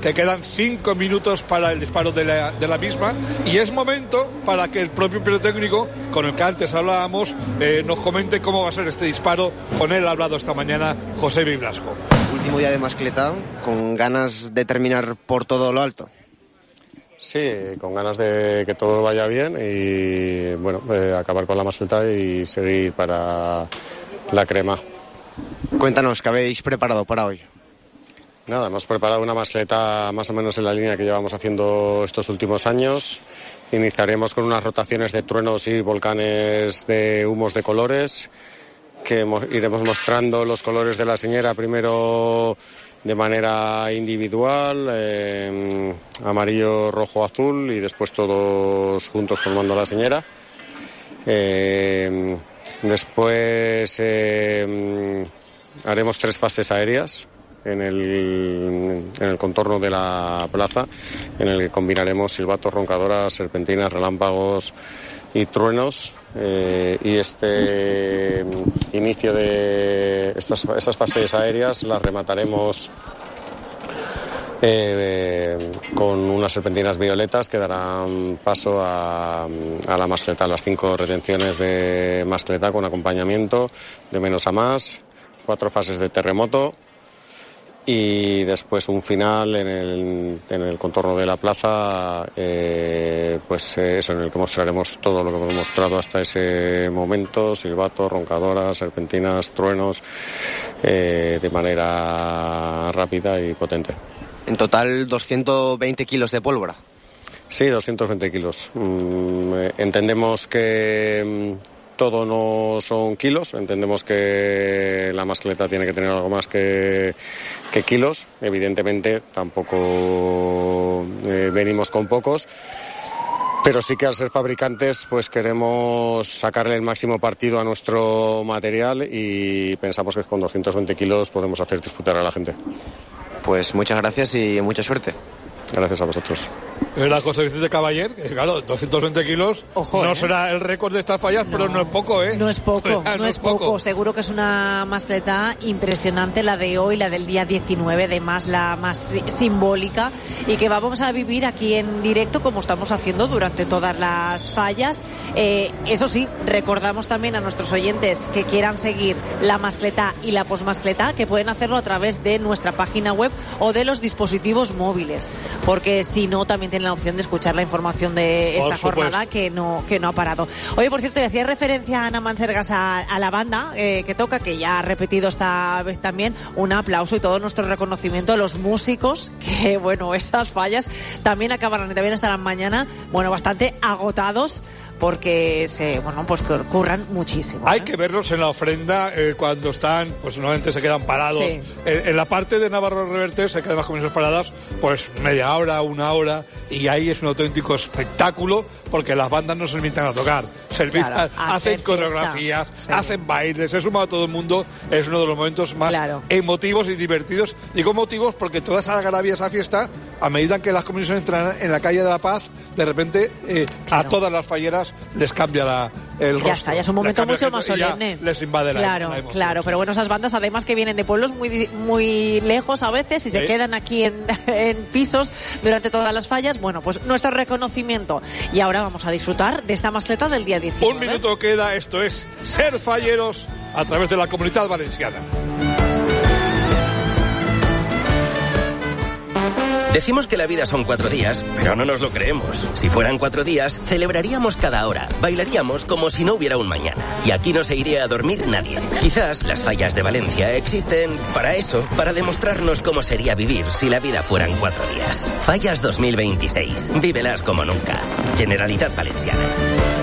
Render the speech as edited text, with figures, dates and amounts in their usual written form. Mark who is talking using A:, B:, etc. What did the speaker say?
A: que quedan 5 minutos para el disparo de la misma, y es momento para que el propio pirotécnico, con el que antes hablábamos, nos comente cómo va a ser este disparo. Con él ha hablado esta mañana José Blasco.
B: Último día de mascleta, con ganas de terminar por todo lo alto.
C: Sí, con ganas de que todo vaya bien y bueno, acabar con la mascleta y seguir para la crema.
B: Cuéntanos, ¿qué habéis preparado para hoy?
C: Nada, hemos preparado una mascleta más o menos en la línea que llevamos haciendo estos últimos años. Iniciaremos con unas rotaciones de truenos y volcanes de humos de colores, que iremos mostrando los colores de la señera primero de manera individual, amarillo, rojo, azul, y después todos juntos formando la señera. Después haremos 3 fases aéreas en el contorno de la plaza, en el que combinaremos silbatos, roncadoras, serpentinas, relámpagos y truenos. Y este inicio de estas fases aéreas las remataremos con unas serpentinas violetas que darán paso a la mascleta, las 5 retenciones de mascleta con acompañamiento de menos a más, 4 fases de terremoto y después un final en el contorno de la plaza, pues eso, en el que mostraremos todo lo que hemos mostrado hasta ese momento: silbatos, roncadoras, serpentinas, truenos, de manera rápida y potente.
B: En total 220 kilos de pólvora.
C: Sí, 220 kilos. Entendemos que todo no son kilos, entendemos que la mascleta tiene que tener algo más que kilos. Evidentemente tampoco venimos con pocos, pero sí que al ser fabricantes pues queremos sacarle el máximo partido a nuestro material y pensamos que con 220 kilos podemos hacer disfrutar a la gente.
B: Pues muchas gracias y mucha suerte.
C: Gracias a vosotros.
A: La José Vicente Caballer, claro, 220 kilos. Ojo, no será el récord de estas fallas, pero no es poco, ¿eh?
D: No es poco, no es poco. Seguro que es una mascleta impresionante, la de hoy, la del día 19, además la más simbólica, y que vamos a vivir aquí en directo como estamos haciendo durante todas las fallas. Eso sí, recordamos también a nuestros oyentes que quieran seguir la mascleta y la posmascleta, que pueden hacerlo a través de nuestra página web o de los dispositivos móviles, porque si no, también tienen la opción de escuchar la información de esta jornada que no ha parado. Oye, por cierto, decía referencia a Ana Mansergas a la banda que toca, que ya ha repetido esta vez también. Un aplauso y todo nuestro reconocimiento a los músicos, que bueno, estas fallas también acabarán y también estarán mañana, bueno, bastante agotados, porque pues curran muchísimo.
A: Hay que verlos en la ofrenda cuando están, pues normalmente se quedan parados. Sí. En la parte de Navarro Reverter se quedan las comisiones paradas pues media hora, 1 hora, y ahí es un auténtico espectáculo, porque las bandas no se limitan a tocar, hacen coreografías, hacen bailes, se suma a todo el mundo. Es uno de los momentos más emotivos y divertidos. Digo emotivos porque toda esa algarabía, esa fiesta, a medida que las comisiones entran en la calle de la Paz, de repente a todas las falleras les cambia el rostro.
D: Ya está, ya es un momento mucho más solemne.
A: Les invade la emoción.
D: Claro, pero bueno, esas bandas además que vienen de pueblos muy lejos a veces y se quedan aquí en pisos durante todas las fallas. Bueno, pues nuestro reconocimiento. Y ahora vamos a disfrutar de esta mascleta del día 19.
A: 1 minuto queda, esto es Ser Falleros a través de la Comunitat Valenciana.
E: Decimos que la vida son 4 días, pero no nos lo creemos. Si fueran 4 días, celebraríamos cada hora, bailaríamos como si no hubiera un mañana. Y aquí no se iría a dormir nadie. Quizás las fallas de Valencia existen para eso, para demostrarnos cómo sería vivir si la vida fueran 4 días. Fallas 2026. Vívelas como nunca. Generalitat Valenciana.